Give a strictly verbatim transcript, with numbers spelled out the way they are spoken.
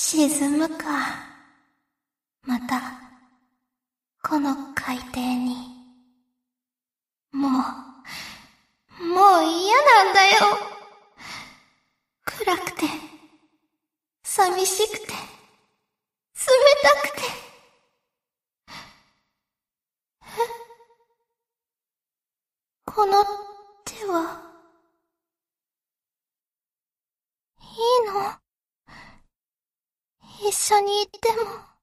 沈むか。また、この海底に。もう、もう嫌なんだよ。暗くて、寂しくて、冷たくて。え？この手は、いいの？一緒に行っても。